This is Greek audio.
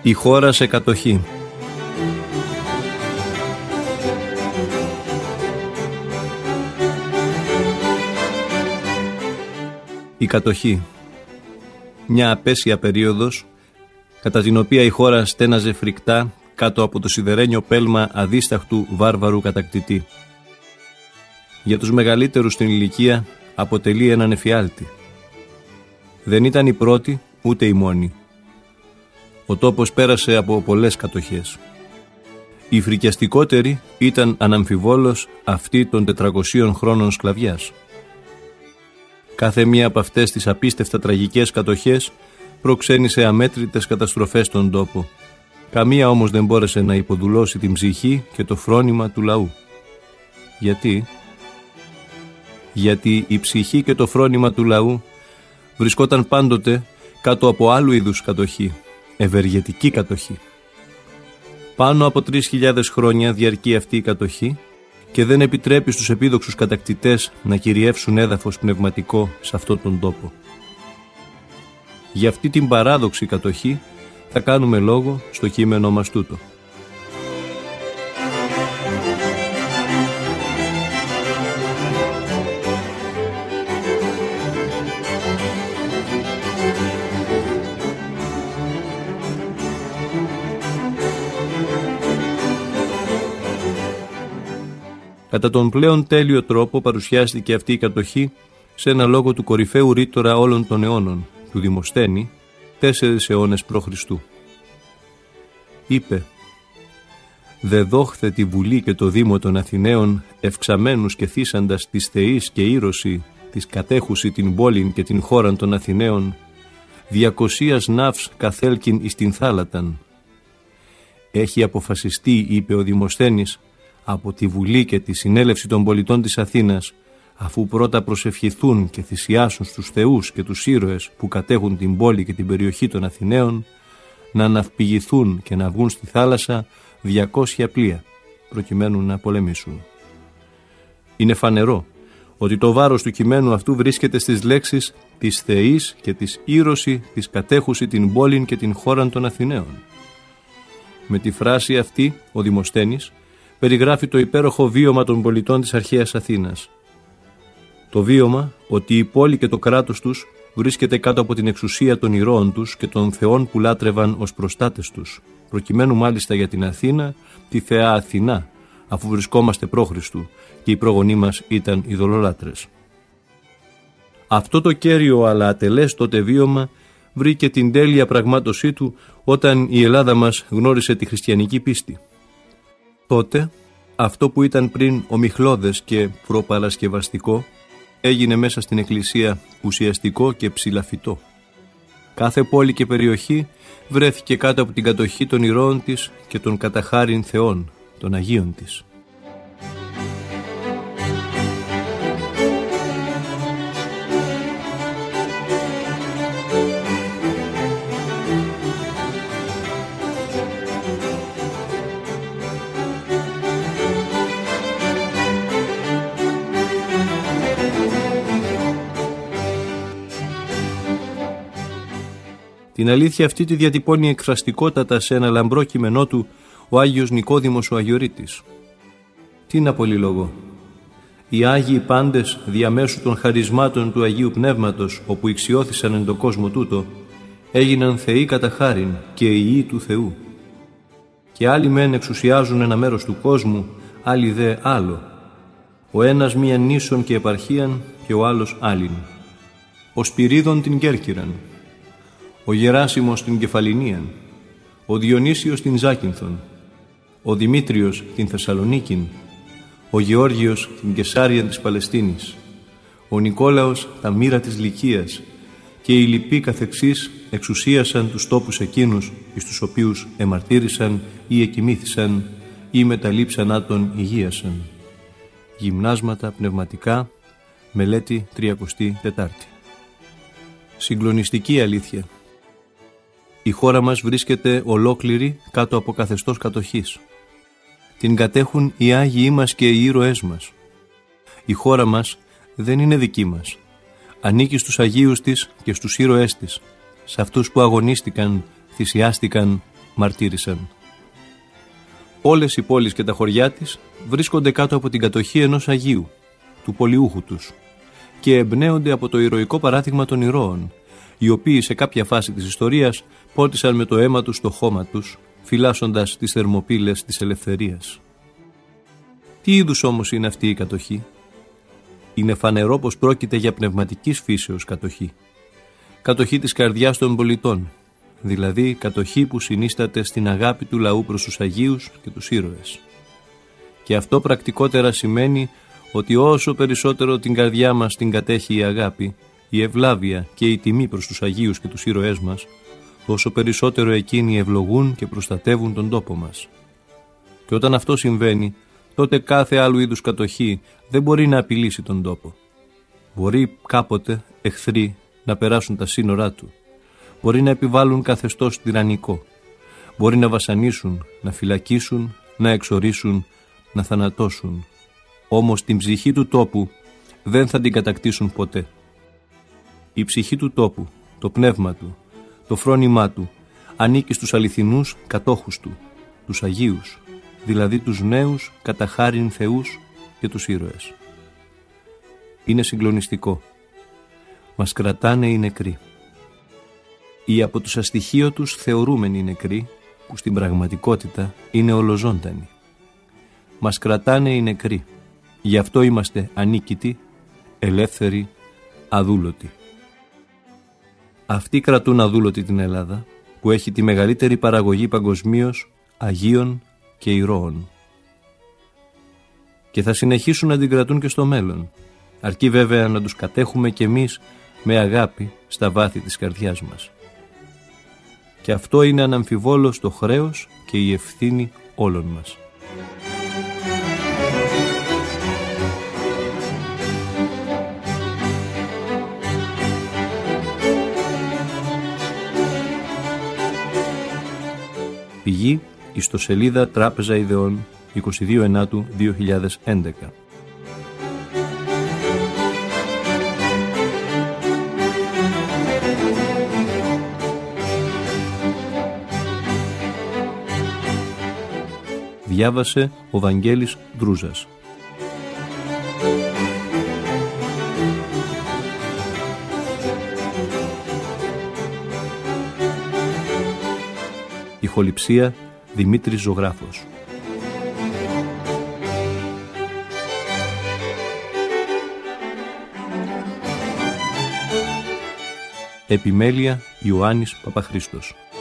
Η χώρα σε κατοχή. Η κατοχή. Μια απέσια περίοδος κατά την οποία η χώρα στέναζε φρικτά κάτω από το σιδερένιο πέλμα αδίσταχτου βάρβαρου κατακτητή. Για τους μεγαλύτερους στην ηλικία αποτελεί έναν εφιάλτη. Δεν ήταν η πρώτη ούτε η μόνη. Ο τόπος πέρασε από πολλές κατοχές. Η φρικιαστικότερη ήταν αναμφιβόλως αυτή των 400 χρόνων σκλαβιάς. Κάθε μία από αυτές τις απίστευτα τραγικές κατοχές προξένησε αμέτρητες καταστροφές στον τόπο. Καμία όμως δεν μπόρεσε να υποδουλώσει την ψυχή και το φρόνημα του λαού. Γιατί? Γιατί η ψυχή και το φρόνημα του λαού βρισκόταν πάντοτε κάτω από άλλου είδους κατοχή, ευεργετική κατοχή. Πάνω από 3.000 χρόνια διαρκεί αυτή η κατοχή και δεν επιτρέπει στους επίδοξους κατακτητές να κυριεύσουν έδαφος πνευματικό σε αυτόν τον τόπο. Για αυτή την παράδοξη κατοχή θα κάνουμε λόγο στο κείμενό μας τούτο. Κατά τον πλέον τέλειο τρόπο παρουσιάστηκε αυτή η κατοχή σε ένα λόγο του κορυφαίου ρήτορα όλων των αιώνων, του Δημοσθένη, 4 αιώνες π.Χ. Είπε: «Δε δόχθε τη Βουλή και το Δήμο των Αθηναίων, ευξαμένους και θύσαντας της θεής και ήρωση, της κατέχουση την πόλην και την χώραν των Αθηναίων, 200 ναύς καθέλκην εις την θάλαταν. Έχει αποφασιστεί», είπε ο Δημοσθένης, «από τη Βουλή και τη συνέλευση των πολιτών της Αθήνας, αφού πρώτα προσευχηθούν και θυσιάσουν στους θεούς και τους ήρωες που κατέχουν την πόλη και την περιοχή των Αθηναίων, να αναυπηγηθούν και να βγουν στη θάλασσα 200 πλοία, προκειμένου να πολεμήσουν». Είναι φανερό ότι το βάρος του κειμένου αυτού βρίσκεται στις λέξεις «της θεής και της ήρωση της κατέχουση την πόλην και την χώραν των Αθηναίων». Με τη φράση αυτή ο Δημοσθένης περιγράφει το υπέροχο βίωμα των πολιτών της αρχαίας Αθήνας. Το βίωμα ότι η πόλη και το κράτος τους βρίσκεται κάτω από την εξουσία των ηρώων τους και των θεών που λάτρευαν ως προστάτες τους, προκειμένου μάλιστα για την Αθήνα τη θεά Αθηνά, αφού βρισκόμαστε π.Χ. και οι πρόγονοί μας ήταν ειδωλολάτρες. Αυτό το κέριο αλλά ατελές τότε βίωμα βρήκε την τέλεια πραγμάτωσή του όταν η Ελλάδα μας γνώρισε τη χριστιανική πίστη. Τότε αυτό που ήταν πριν ομιχλώδες και προπαρασκευαστικό έγινε μέσα στην Εκκλησία ουσιαστικό και ψηλαφιτό. Κάθε πόλη και περιοχή βρέθηκε κάτω από την κατοχή των ηρώων της και των καταχάριν θεών, των Αγίων της. Την αλήθεια αυτή τη διατυπώνει εκφραστικότατα σε ένα λαμπρό κείμενό του ο Άγιος Νικόδημος ο Αγιορείτης. Τι να πολυλογώ. Οι Άγιοι πάντες διαμέσου των χαρισμάτων του Αγίου Πνεύματος, όπου ηξιώθησαν εν το κόσμο τούτο, έγιναν θεοί κατά χάριν και ιοί του Θεού. Και άλλοι μεν εξουσιάζουν ένα μέρος του κόσμου, άλλοι δε άλλο. Ο ένας μία νήσον και επαρχίαν και ο άλλος άλλην. Ο Σπυρίδων την Κέρκυραν, ο Γεράσιμος την Κεφαλινίαν, ο Διονύσιος την Ζάκυνθον, ο Δημήτριος την Θεσσαλονίκην, ο Γεώργιος την Κεσάριαν της Παλαιστίνης, ο Νικόλαος τα μοίρα της Λυκίας και οι λοιποί καθεξής εξουσίασαν τους τόπους εκείνους εις τους οποίους εμαρτύρησαν ή εκοιμήθησαν ή μεταλείψαν άτον υγείασαν. Γυμνάσματα πνευματικά, μελέτη 34. Συγκλονιστική αλήθεια. Η χώρα μας βρίσκεται ολόκληρη κάτω από καθεστώς κατοχής. Την κατέχουν οι Άγιοι μας και οι ήρωές μας. Η χώρα μας δεν είναι δική μας. Ανήκει στους Αγίους της και στους ήρωές της, σε αυτούς που αγωνίστηκαν, θυσιάστηκαν μαρτύρησαν. Όλες οι πόλεις και τα χωριά της βρίσκονται κάτω από την κατοχή ενός Αγίου, του πολιούχου τους, και εμπνέονται από το ηρωικό παράδειγμα των ηρώων, οι οποίοι σε κάποια φάση της ιστορίας πότισαν με το αίμα τους το χώμα τους, φυλάσσοντας τις θερμοπύλες της ελευθερίας. Τι είδους όμως είναι αυτή η κατοχή? Είναι φανερό πως πρόκειται για πνευματικής φύσεως κατοχή. Κατοχή της καρδιάς των πολιτών, δηλαδή κατοχή που συνίσταται στην αγάπη του λαού προς τους Αγίους και τους ήρωες. Και αυτό πρακτικότερα σημαίνει ότι όσο περισσότερο την καρδιά μας την κατέχει η αγάπη, η ευλάβεια και η τιμή προς τους Αγίους και τους ήρωές μας, τόσο περισσότερο εκείνοι ευλογούν και προστατεύουν τον τόπο μας. Και όταν αυτό συμβαίνει, τότε κάθε άλλου είδους κατοχή δεν μπορεί να απειλήσει τον τόπο. Μπορεί κάποτε εχθροί να περάσουν τα σύνορά του. Μπορεί να επιβάλλουν καθεστώς τυραννικό. Μπορεί να βασανίσουν, να φυλακίσουν, να εξορίσουν, να θανατώσουν. Όμως την ψυχή του τόπου δεν θα την κατακτήσουν ποτέ. Η ψυχή του τόπου, το πνεύμα του, το φρόνημά του, ανήκει στους αληθινούς κατόχους του, τους Αγίους, δηλαδή τους νέους κατά χάριν θεούς και τους ήρωες. Είναι συγκλονιστικό. Μας κρατάνε οι νεκροί. Οι από τους αστοιχείωτους θεωρούμενοι νεκροί, που στην πραγματικότητα είναι ολοζώντανοι. Μας κρατάνε οι νεκροί. Γι' αυτό είμαστε ανίκητοι, ελεύθεροι, αδούλωτοι. Αυτοί κρατούν αδούλωτη την Ελλάδα, που έχει τη μεγαλύτερη παραγωγή παγκοσμίως Αγίων και ηρώων. Και θα συνεχίσουν να την κρατούν και στο μέλλον, αρκεί βέβαια να τους κατέχουμε κι εμείς με αγάπη στα βάθη της καρδιάς μας. Και αυτό είναι αναμφιβόλως το χρέος και η ευθύνη όλων μας. Πηγή: ιστοσελίδα Τράπεζα Ιδεών, 22 Ενάτου 2011. Διάβασε ο Βαγγέλης Δρούζας. Ηχοληψία Δημήτρης Ζωγράφος. Επιμέλεια Ιωάννης Παπαχρήστος.